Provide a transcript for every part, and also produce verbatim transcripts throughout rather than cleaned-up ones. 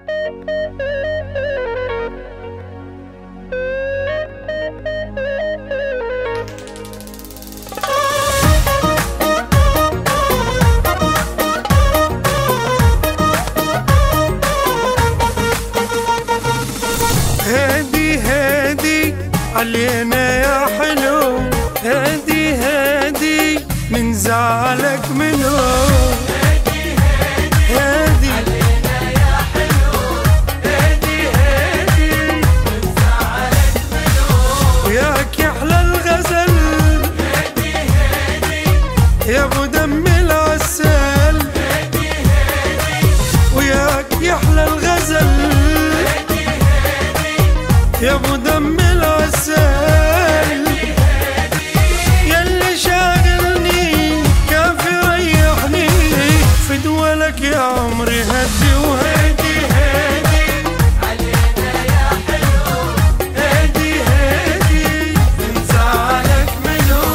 هادي هادي علينا يا حلو، هادي هادي من زعلك منو. هادي هادي علينا يا حلو، هادي هادي من زعلك منو. وياك يحلى الغزل، هادي هادي يا ابو دم العسل، هادي هادي وياك يحلى الغزل يا ابو دم العسل. ياللي شاغلني كافي ريحني، فدوالك يا عمري هدي وهادي هادي علينا يا حلو، هادي هادي من زعلك منو.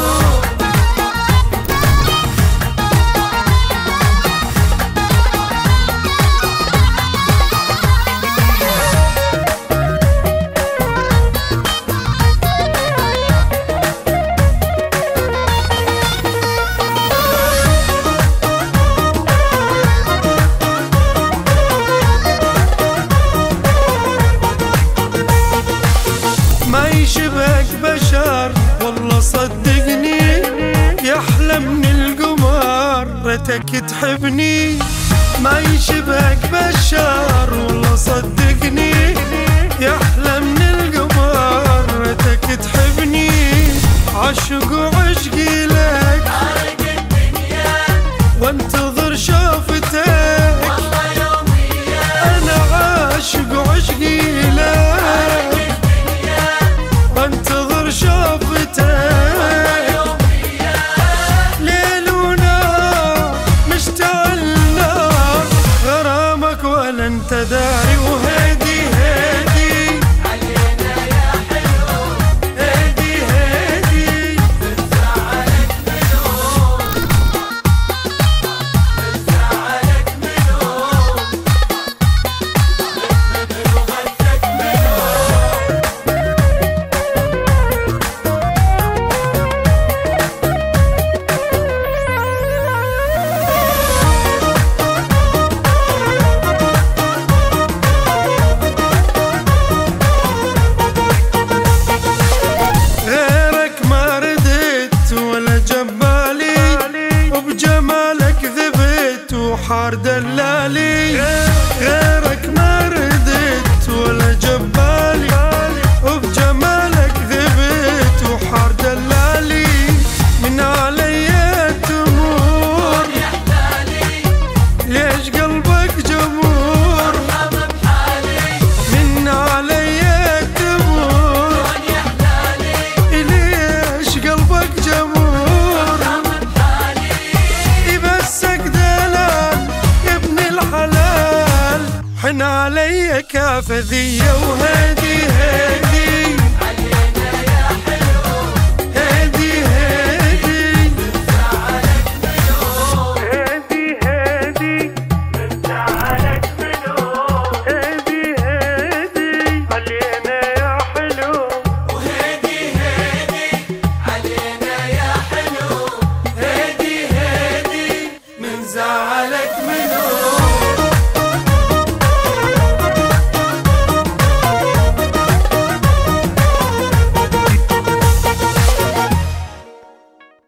ما يشبهك بشر والله صدقني، يحلى من القمر ريتك تحبني. ما يشبهك بشر والله صدقني، يحلى من القمر ريتك تحبني. عشق وعشقي لك فارق الدنيا، وانتظر شوفتك والله يوميا. انا عاشق وعشقي لك وانتظر شوفتك ليل ونهار، مشتعل نار غرامك ولا انت داري. وهادي هادي علينا يا حلو، هادي هادي من زعلك منو، من زعلك منو، من لغتك منو. حار دلالي غيرك ما ردت ولا جبالي، وبجمالك ذبت وحار دلالي. من علي التمور ليش قلبك جمور، من علي التمور ليش قلبك جمور. يبسك دلال يا ابن الحلال، حن علي كافذية وهادي هادي